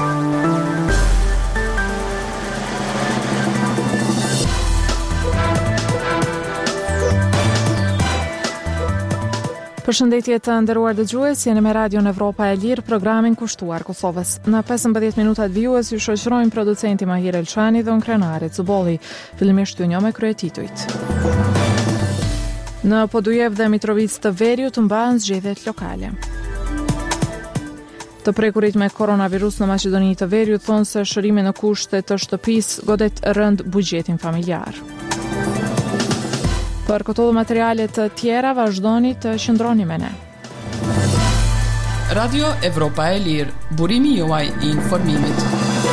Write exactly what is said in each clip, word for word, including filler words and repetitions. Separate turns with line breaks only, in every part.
Përshëndetje të nderuar dëgjues, jeni me Radion Evropa e Lirë, programin kushtuar Kosovës. Në pesëmbëdhjetë minutat vijues ju shoqërojmë producenti Mahir Elçani dhe unë Krenari Zubolli. Fillimisht ju njoh me kryetitujt. Në Podujev dhe Mitrovic të Veriut mbahen zgjedhjet lokale. Të prekurit me koronavirus në Maqedoni të Veriut thonë se shërimi në kushte të shtëpisë godet rënd buxhetin familjar. Për këto dhe materiale të tjera, vazhdoni të qëndroni me ne.
Radio Evropa e Lirë, burimi juaj i informimit.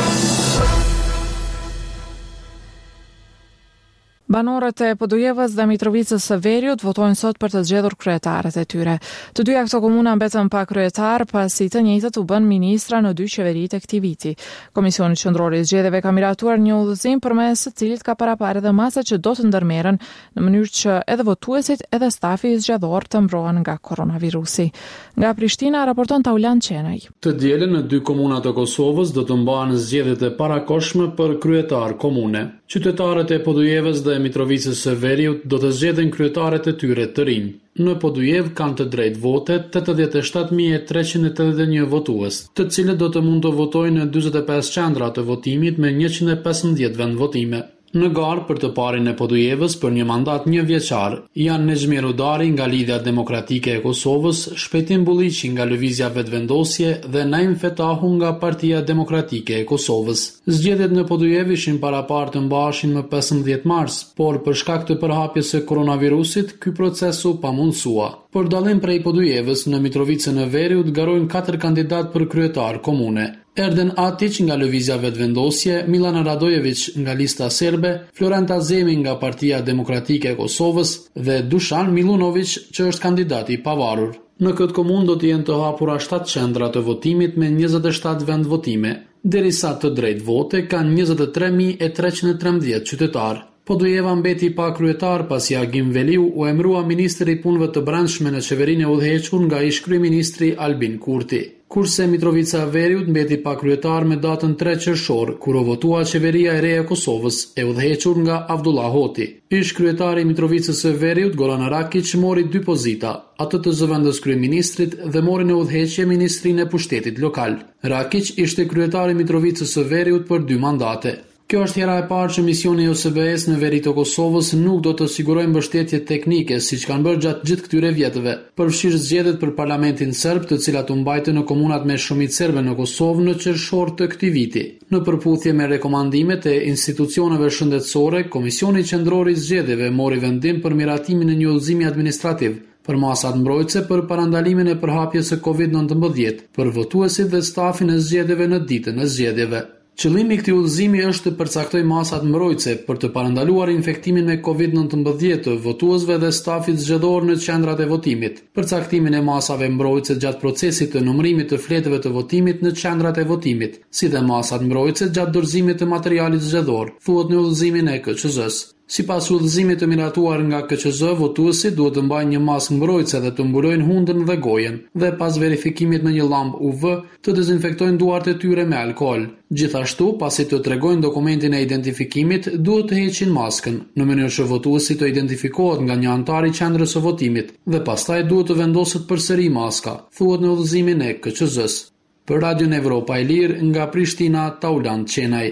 Banorët e Podujevës dhe Mitrovicës së Veriut votojnë sot për të zgjedhur kryetarët e tyre. Të dyja këto komuna mbetën pa kryetar pasi të njëjtët u bën ministra në dy qeveritë e këtij viti. Komisioni Qendror i Zgjedhjeve ka miratuar një udhëzim përmes së cilit ka paraparë edhe masat që do të ndërmerren në mënyrë që edhe votuesit edhe stafi i zgjedhor të mbrohen nga koronavirusi. Nga Prishtina raporton Taulan Qenaj.
Të dielën në dy komuna të Kosovës do të mbahen zgjedhjet e parakohshme për kryetar komune. Qytetarët e Podujevës dhe Mitrovicës së Veriut do të zgjedhin kryetaret e tyre të rinj. Në Podujev kanë të drejtë vote tetëdhjetë e shtatë mijë e treqind e tetëdhjetë e një votues, të cilët do të mund të votojnë në dyzet e pesë qendra të votimit me njëqind e pesëmbëdhjetë vend votime. Në garë për të parin e Podujevës për një mandat një vjeçar janë Nezhmir Udari nga Lidhja Demokratike e Kosovës, Shpejtim Bulliqi nga Lëvizja Vetvendosje dhe Naim Fetahu nga Partia Demokratike e Kosovës. Zgjedhjet në Podujev ishin paraparë të mbaheshin më pesëmbëdhjetë mars, por për shkak të përhapjes së koronavirusit, ky proces u pamundësua. Për dallim prej Podujevës, në Mitrovicën e Veriut garojnë katër kandidat për kryetar komune. Erden Atić nga Lëvizja Vetvendosje, Milana Radojević nga lista serbe, Florenta Zemi nga Partia Demokratike e Kosovës dhe Dušan Milunović që është kandidat i pavarur. Në këtë komunë do të jenë të hapura shtatë qendra të votimit me njëzet e shtatë vend votime, derisa të drejtë vote kanë njëzet e tre mijë e treqind e trembëdhjetë qytetarë. Podujeva mbeti pa kryetar pasi Agim Veliu u emërua ministri i punëve të brendshme në qeverinë e udhëhequr nga ish kryeministri Albin Kurti. Kurse Mitrovica e Veriut mbeti pa kryetar me datën tre qershor, kur u votua qeveria e re e Kosovës, e udhëhequr nga Avdullah Hoti. Ish kryetari i Mitrovicës së Veriut, Goran Rakić, mori dy pozita, atë të zëvendës kryeministrit dhe mori në udhëheqje ministrinë e pushtetit lokal. Rakić ishte kryetari i Mitrovicës së Veriut për dy mandate. Kjo është hera e parë që misioni i O S B E-s në veri të Kosovës nuk do të sigurojë mbështetje teknike, siç kanë bërë gjatë gjithë këtyre vjetëve, përfshirë zgjedhjet për parlamentin serb, të cilat u mbajtën në komunat me shumicë serbe në Kosovë në qershor të këtij viti. Në përputhje me rekomandimet e institucioneve shëndetësore, Komisioni Qendror i Zgjedhjeve mori vendim për miratimin e një udhëzimi administrativ për masat mbrojtëse për parandalimin e përhapjes së kovid nëntëmbëdhjetë për votuesit dhe stafin e zgjedhjeve në ditën e zgjedhjeve. Qëllimi i këtij udhëzimi është të përcaktoj masat mbrojtëse për të parandaluar infektimin me kovid nëntëmbëdhjetë të votuesve dhe stafit zgjedhor në qendrat e votimit, përcaktimin e masave mbrojtëse gjatë procesit të numërimit të fletëve të votimit në qendrat e votimit, si dhe masat mbrojtëse gjatë dorëzimit të materialit zgjedhor, thuhet në udhëzimin e K Q Z-s. Sipas udhëzimit të miratuar nga K Q Z, votuesit duhet të mbajnë një maskë mbrojtëse dhe të mbulojnë hundën dhe gojen, dhe pas verifikimit me një llambë U V, të dezinfektojnë duart e tyre me alkool. Gjithashtu, pasi të tregojnë dokumentin e identifikimit, duhet të heqin maskën, në mënyrë që votuesi të identifikohet nga një antar i qendrës së votimit, dhe pastaj duhet të vendoset përsëri maska, thuhet në udhëzimin e K Q Z-s. Për Radion Evropa e Lirë, nga Prishtina, Taulan Qenaj.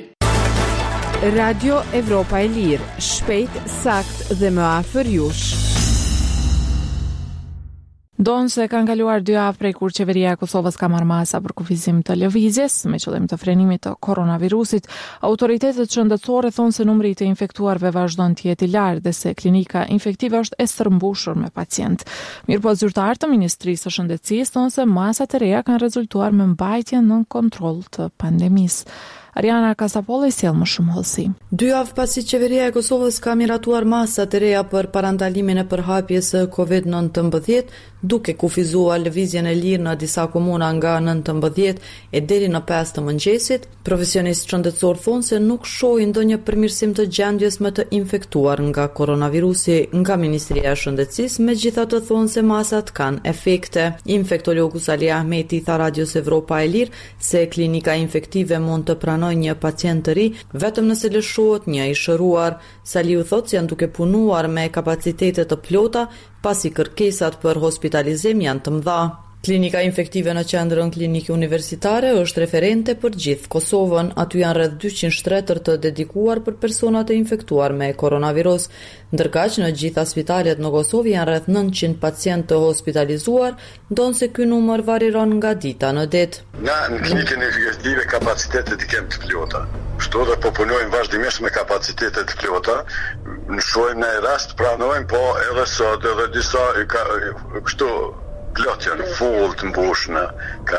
Radio Evropa e Lirë, shpejt, sakt dhe më afër jush.
Donë se kanë kaluar dy javë prej kur qeveria e Kosovës ka marrë masa për kufizim të lëvizjes me qëllim të frenimit të koronavirusit, autoritetet shëndetësore thonë se numri të infektuarve vazhdon të jetë i lartë dhe se klinika infektive është e stërmbushur me pacient. Mirëpo zyrtarët të Ministrisë së Shëndetësisë thonë se masat e reja kanë rezultuar me mbajtjen nën kontroll të pandemisë. Ariana Kasapolli sjell më shumë hollësi.
Dy javë pasi qeveria e Kosovës ka miratuar masat e reja për parandalimin e përhapjes së kovid nëntëmbëdhjetë, duke kufizuar lëvizjen e lirë në disa komuna nga nëntëmbëdhjetë e deri në pesë të mëngjesit, profesionistë shëndetësor thonë se nuk shohin ndonjë përmirësim të gjendjes me të infektuar nga koronavirusi nga Ministria e Shëndetësisë, megjithatë thonë se masat kanë efekte. Infektologu Sali Ahmeti tha Radios Evropa e Lirë se klinika infektive mund të pranojë një pacient të ri vetëm nëse lëshohet një i shëruar. Saliu thotë se janë duke punuar me kapacitete të plota pasi kërkesat për hospitalizim janë të mëdha. Klinika infektive në qendrën klinike universitare është referente për gjithë Kosovën. Aty janë rreth dyqind shtretër të dedikuar për personat e infektuar me koronavirus, ndërkaq në gjitha spitalet në Kosovë janë rreth nëntëqind pacientë të hospitalizuar, ndonse ky numër variron nga dita në ditë.
Na në klinikën infektive kapacitetet i kemi të plota. Kështu dhe po punojmë vazhdimisht me kapacitetet të plota. Në shojmë në rast pranojmë, po edhe sot edhe disa ka, kështu plot janë full të mbushna ka,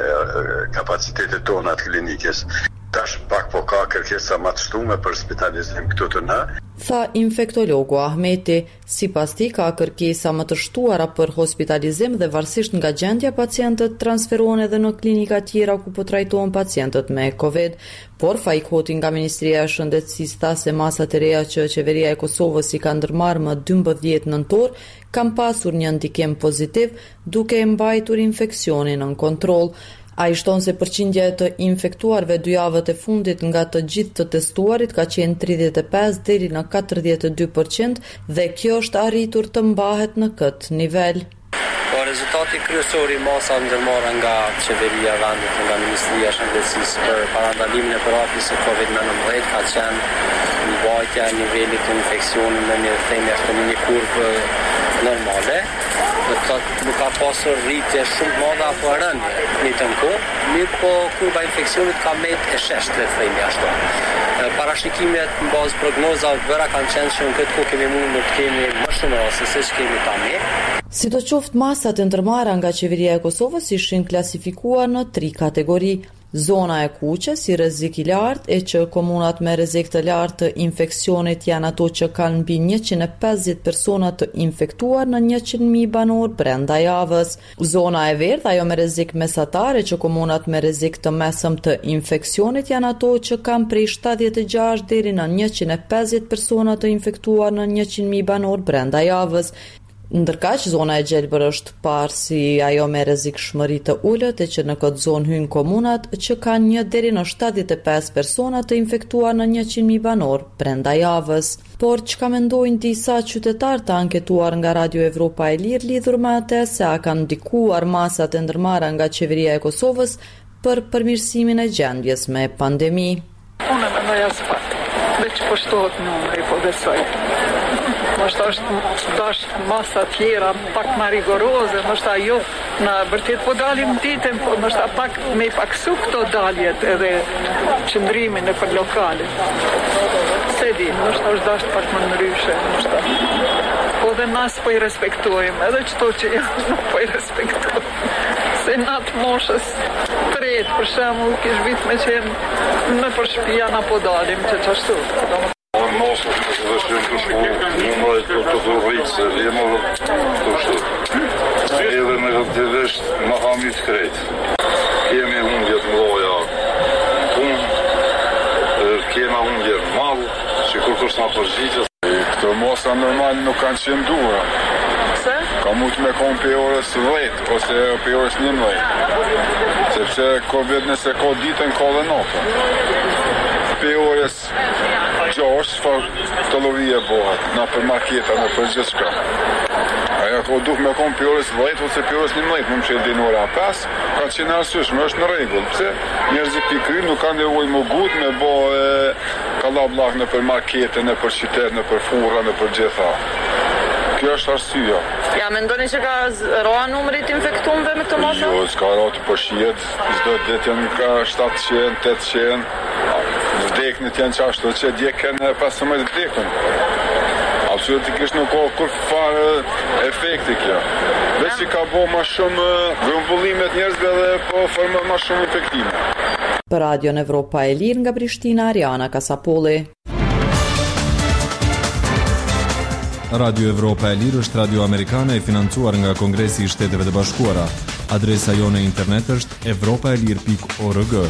kapacitetet tona të klinikës. Tash pak po ka kërkesa më të shtume për spitalizim këtu të na.
Tha infektologu Ahmeti, sipas tij ka kërkesa më të shtuara për hospitalizim dhe varësisht nga gjendja pacientët transferohen edhe në klinika tjera ku po trajtohen pacientët me Covid, por Faik Hoti nga Ministria e Shëndetësisë tha se masat e reja që qeveria e Kosovës i ka ndërmarrë më dymbëdhjetë nëntor kanë pasur një ndikim pozitiv duke e mbajtur infeksionin në kontroll. Ai shton se përqindja e të infektuarve dy javët e fundit nga të gjithë të testuarit ka qenë tridhjetë e pesë deri në katërdhjetë e dy përqind dhe kjo është arritur të mbahet në këtë nivel.
Po rezultati kryesor i masave ndërmarra nga qeveria e vendit, nga Ministria e Shëndetësisë për parandalimin e përhapjes së kovid nëntëmbëdhjetë ka qenë mbajtja e nivelit të infeksionit në një themi ashtu në një kurvë normale. Nuk ka pasur rritje shumë të madhe apo rënje në të kohë, mirë po kurba infeksionit ka mbet e sheshtë, le të themi ashtu. Parashikimet në bazë prognozave vëra kanë qenë që në këtë kohë kemi mundur të kemi më shumë raste se ç'kemi tani.
Sidoqoftë, masat e ndërmarra nga qeveria e Kosovës ishin klasifikuar në tri kategori. Zona e kuqe si rrezik i lartë, e që komunat me rrezik të lartë të infeksionit janë ato që kanë mbi njëqind e pesëdhjetë persona të infektuar në njëqind mijë banor brenda javës. Zona e verdhë, ajo me rrezik mesatar, e që komunat me rrezik të mesëm të infeksionit janë ato që kanë prej shtatëdhjetë e gjashtë deri në njëqind e pesëdhjetë persona të infektuar në njëqind mijë banor brenda javës. Ndërkaq zona e gjelbër është parë si ajo me rrezikshmëri të ulët, e që në këtë zonë hyn komunat që kanë një deri në shtatëdhjetë e pesë persona të infektuar në njëqind mijë banor brenda javës. Por çka mendojnë disa qytetarë të anketuar nga Radio Evropa e Lirë lidhur me atë se a kanë ndikuar masat e ndërmarra nga qeveria e Kosovës për përmirësimin e gjendjes me pandemi.
Unë mendoj asfalt, veç po shtohet numri, po besoj. Mështë është dash masa tjera pak më rigoroze, mështë ajo në vërtet po dalim ditën, po mështë pak me paksu këto daljet edhe qëndrimin e për lokale. Se di, mështë është dash pak më ndryshe, mështë. Po dhe nas po i respektojmë, edhe qëto që janë nuk po i respektojmë. Se natë moshës tretë, për shemull, kish vit me qenë në për shpia na po dalim që qashtu.
Mosë dhe shumë të shku, numërajt për të të rritë, se jemë të shtu. Edhe me të të veshtë më hamit krejtë. Kemi hundjet më loja punë, kema hundjet malë, që kur kërës nga përgjitës. Këto mosa normal nuk kanë qenë dura.
Pse?
Ka mujtë me konë për orës dhjetë, ose për orës njëmbëdhjetë. Sepse Covid nëse ka ditën, ka dhe notën. Për orës gjashtë, fa të lovije bëhat, na për marketa, na për gjithë shka. Aja ko duh me konë për orës dhjetë, ose për orës njëmbëdhjetë, më më që e din ora pesë, ka qenë arsyeshme, është në regull. Pse? Njerëzit për kry nuk kanë nevoj më gut me bo e, kalablak në për markete, në për qytet, në për furra, në për gjitha. Kjo është arsyeja.
Ja, mendoni që ka roa numrit infektuarve me këtë mosë?
Jo, s'ka roa të përshijet, çdo ditë janë ka shtatëqind, tetëqind. Vdeknit janë qashtu që djekën e pesëmbëdhjetë vdekën. Absolutikisht nuk ka kur farë efekti kjo. Veç që ka bo ma shumë grumbullimet njerëzve dhe po formë ma shumë infektime.
Për Radion Evropa e Lirë nga Prishtina, Ariana Kasapolli.
Radio Evropa e Lirë është radio amerikane e financuar nga Kongresi i Shteteve të Bashkuara. Adresa jone internet është evropaelir pikë org.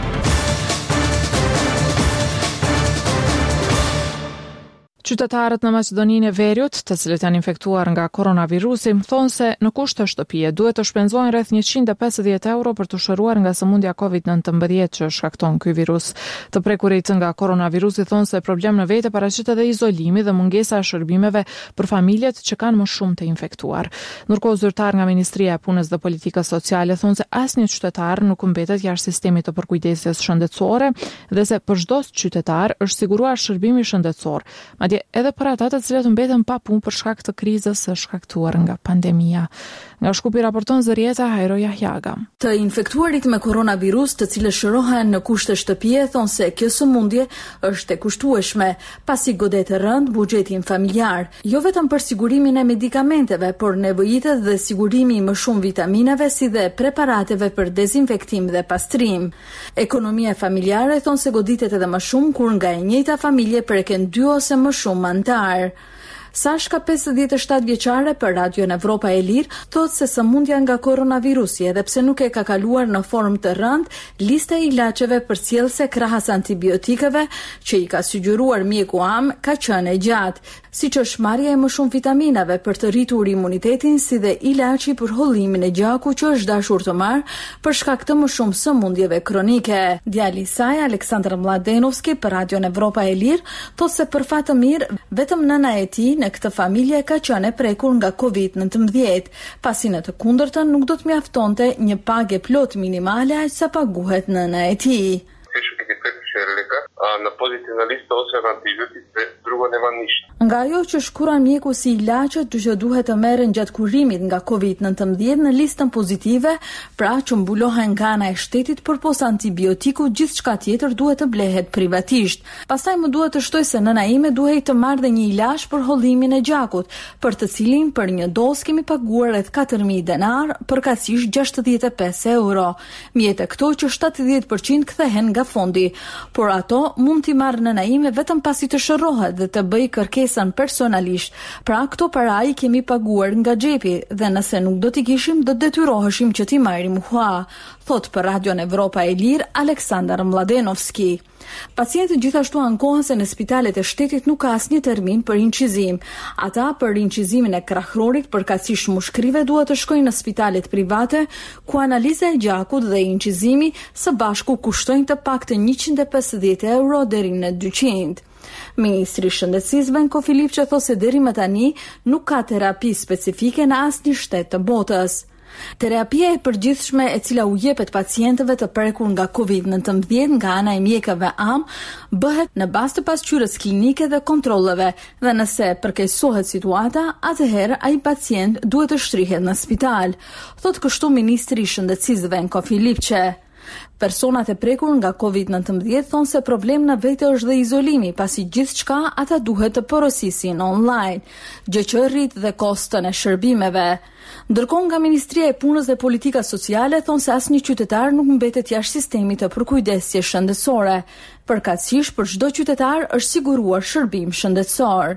Qytetarët në Maqedoninë e Veriut, të cilët janë infektuar nga koronavirusi, thonë se në kushte shtëpie duhet të shpenzojnë rreth njëqind e pesëdhjetë euro për të shëruar nga sëmundja covid nëntëmbëdhjetë që shkakton ky virus. Të prekurit nga koronavirusi thonë se problem në vete paraqit edhe izolimi dhe mungesa e shërbimeve për familjet që kanë më shumë të infektuar. Ndërkohë zyrtar nga Ministria e Punës dhe Politikës Sociale thonë se asnjë qytetar nuk mbetet jashtë sistemit të përkujdesjes shëndetësore dhe se për çdo qytetar është siguruar shërbimi shëndetësor. Madje edhe për ata të cilët mbeten pa punë për shkak të krizës së shkaktuar nga pandemia. Nga Shkupi raporton Zërieta Hajro Jahjaga.
Të infektuarit me koronavirus, të cilët shërohen në kushte shtëpie, thonë se kjo sëmundje është e kushtueshme, pasi godet e rënd buxhetin familjar, jo vetëm për sigurimin e medikamenteve, por nevojitet dhe sigurimi më shumë vitaminave si dhe preparateve për dezinfektim dhe pastrim. Ekonomia familjare thonë se goditet edhe më shumë kur nga e njëjta familje preken dy ose më shumë antar. Sashka pesëdhjetë e shtatë vjeçare për Radion Evropa e Lirë thotë se sëmundja nga koronavirusi, edhe pse nuk e ka kaluar në formë të rëndë, lista e ilaçeve përcjellse krahas antibiotikave që i ka sugjeruar mjeku am ka qenë e gjatë, siç është marrja e më shumë vitaminave për të rritur imunitetin, si dhe ilaçi për hollimin e gjakut që është dashur të marrë për shkak të më shumë sëmundjeve kronike. Djali i saj, Aleksandar Mladenovski, për Radion Evropa e Lirë, thotë se për fat të mirë, vetëm nëna e tij në këtë familje ka qenë e prekur nga covid nëntëmbëdhjetë, pasi në të kundërtën nuk do të mjaftonte një pagë plot minimale aq sa paguhet nëna e tij.
Në pozitivna lista ose në antibiotikë, drugo nema nisht.
Nga ajo që shkruan mjeku si ilaçet që duhet të merren gjatë kurimit nga covid nëntëmbëdhjetë në listën pozitive, pra që mbulohen nga ana e shtetit përpos antibiotiku, gjithçka tjetër duhet të blehet privatisht. Pastaj më duhet të shtoj se nëna ime duhet të marrë dhe një ilaç për hollimin e gjakut, për të cilin për një dozë kemi paguar rreth katër mijë denar, përkatësisht gjashtëdhjetë e pesë euro. Mjete këto që shtatëdhjetë përqind kthehen nga fondi, por ato mund t'i marrë nëna ime vetëm pasi të shërohet dhe të bëj kërkesën personalisht. Pra këto para i kemi paguar nga xhepi dhe nëse nuk do t'i kishim do detyroheshim që t'i marrim hua, thot për Radion Evropa e Lirë Aleksandar Mladenovski. Pacientët gjithashtu ankohen se në spitalet e shtetit nuk ka asnjë termin për incizim. Ata për incizimin e krahërorit përkatësisht mushkrive duhet të shkojnë në spitalet private, ku analiza e gjakut dhe incizimi së bashku kushtojnë të paktën njëqind e pesëdhjetë euro deri në dyqind. Ministri i Shëndetësisë Venko Filip që thosë se deri më tani nuk ka terapi specifike në asnjë shtet të botës. Terapia e përgjithshme e cila u jepet pacientëve të prekur nga covid nëntëmbëdhjetë nga ana e mjekëve am bëhet në bazë të pasqyrës klinike dhe kontrolleve, dhe nëse përkeqësohet situata, atëherë ai pacient duhet të shtrihet në spital, thot kështu ministri i Shëndetësisë Venko Filipçe. Personat e prekur nga covid nëntëmbëdhjetë thonë se problem në vete është dhe izolimi, pasi gjithçka ata duhet të porosisin online, gjë që rrit dhe kostën e shërbimeve. Ndërkohë nga Ministria e Punës dhe Politikës Sociale thonë se asnjë qytetar nuk mbetet jashtë sistemit të përkujdesjes shëndetësore. Përkatësisht për çdo qytetar është siguruar shërbim shëndetësor.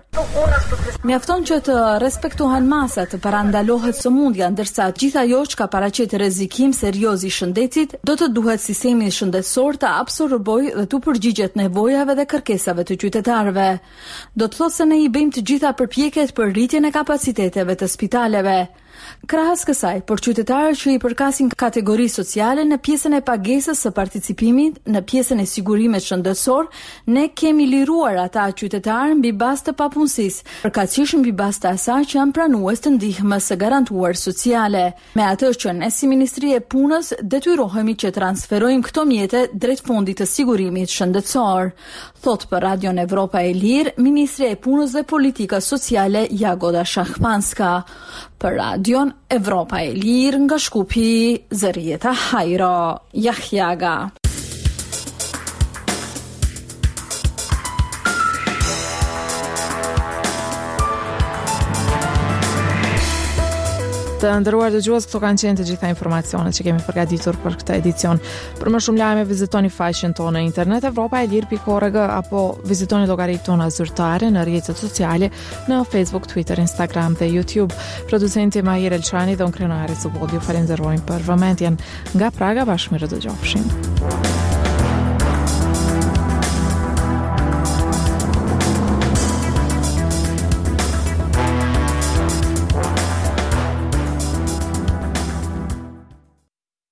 Mjafton që të respektohen masat, të parandalohet sëmundja, ndërsa gjithë ajo që ka paraqet rrezikim serioz i shëndetit, do të duhet sistemi shëndetësor të absorbojë dhe të përgjigjet nevojave dhe kërkesave të qytetarëve. Do të thotë se ne i bëjmë të gjitha përpjekjet për rritjen e kapaciteteve të spitaleve. Krahas kësaj, për qytetarët që i përkasin kategori sociale në pjesën e pagesës së participimit, në pjesën e sigurimit shëndetësor, ne kemi liruar ata qytetarë mbi bazë të papunësisë, përkatësisht mbi bazë të asaj që janë pranues të ndihmës së garantuar sociale. Me atë që ne si Ministri e Punës detyrohemi që transferojmë këto mjete drejt fondit të sigurimit shëndetësor, thot për Radion Evropa e Lirë Ministri e Punës dhe Politikës Sociale Jagoda Shahpanska. Për Radion Evropa e Lirë nga Shkupi, Zërieta Hajro Jahjaga.
Të nderuar dëgjues, këto kanë qenë të gjitha informacionet që kemi përgatitur për këtë edicion. Për më shumë lajme vizitoni faqen tonë në internet evropa e lir pikë org apo vizitoni llogaritë tona zyrtare në rrjetet sociale në Facebook, Twitter, Instagram dhe YouTube. Producenti Mahir Elçani dhe unë krenari Subodju falenderojmë për vëmendjen. Nga Praga bashkë me rëdëgjofshin.